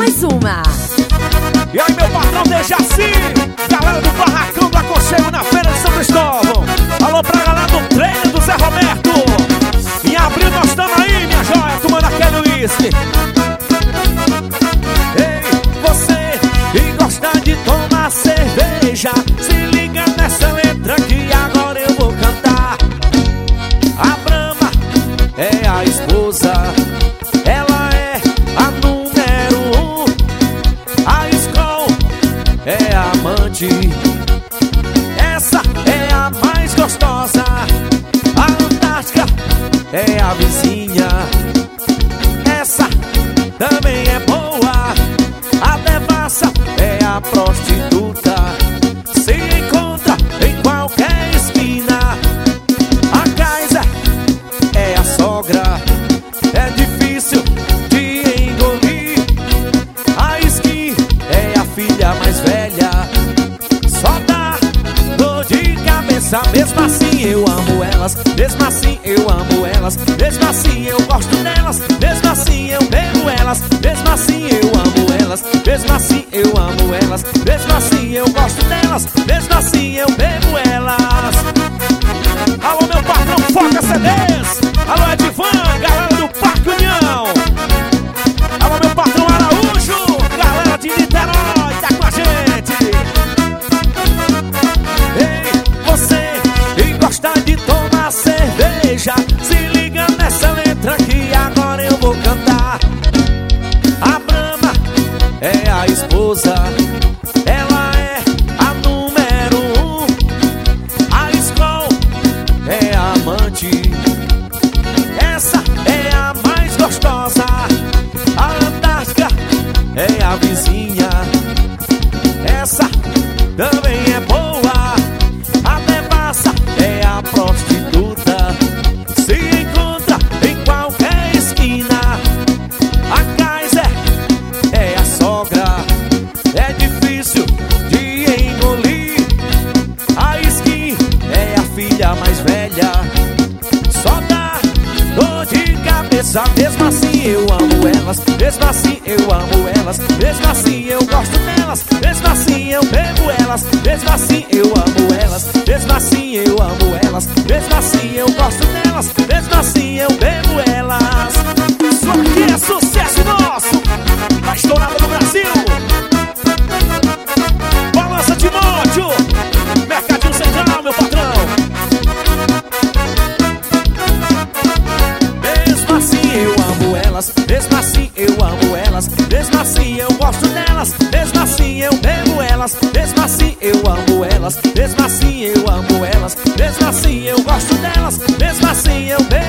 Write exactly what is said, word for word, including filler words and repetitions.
mais uma. E aí, meu patrão Dejaci, galera do Barracão do Aconchego na Feira de São Cristóvão. Alô pra galera do treino do Zé Roberto. Em abril nós estamos aí, minha joia, tomando aquele uísque. Ei, você que gosta de tomar cerveja, se liga nessa letra que agora eu vou cantar. A Brahma é a esposa, ela é a número um. A Skol é a amante, essa é a mais gostosa. A Antártica é a vizinha, essa também é boa. A Devassa é a prostituta, se encontra em qualquer esquina. A Kaiser é a sogra, é difícil de engolir. A Skin é a filha mais velha, só dá dor de cabeça. Mesmo assim eu amo elas, mesmo assim eu amo elas, mesmo assim eu gosto delas, mesmo assim eu bebo elas, mesmo assim eu amo elas, mesmo assim eu amo elas, mesmo assim eu gosto delas, mesmo assim eu bebo elas. Alô, meu patrão Foca C Ds, alô Edivan, galera do Parque União. Alô, meu patrão Araújo, galera de Niterói, tá com a gente. Ei, você que gosta de tomar cerveja, se liga nessa letra que agora eu vou cantar. A Brahma é a esposa, ela é a número um. A Skol é a amante, essa é a mais gostosa. A Antártica é a vizinha, essa também é boa. A Devassa é a prostituta, se encontra em qualquer esquina. A Kaiser é a sogra, é difícil de engolir. A Skin é a filha mais velha, só dá dor de cabeça. Mesmo assim eu amo elas, mesmo assim eu amo elas, mesmo assim eu gosto delas, mesmo assim eu bebo elas, mesmo assim eu amo elas, mesmo assim eu amo elas, mesmo assim eu gosto delas, mesmo assim eu bebo elas. Isso aqui é sucesso nosso, tá estourado no Brasil. Balança Timóteo, Mercadinho Central, meu patrão. Mesmo assim eu amo elas, mesmo assim eu amo elas, mesmo assim eu gosto delas, mesmo assim eu bebo elas, mesmo assim eu amo elas, mesmo assim eu amo elas, mesmo assim eu gosto delas, mesmo assim eu bebo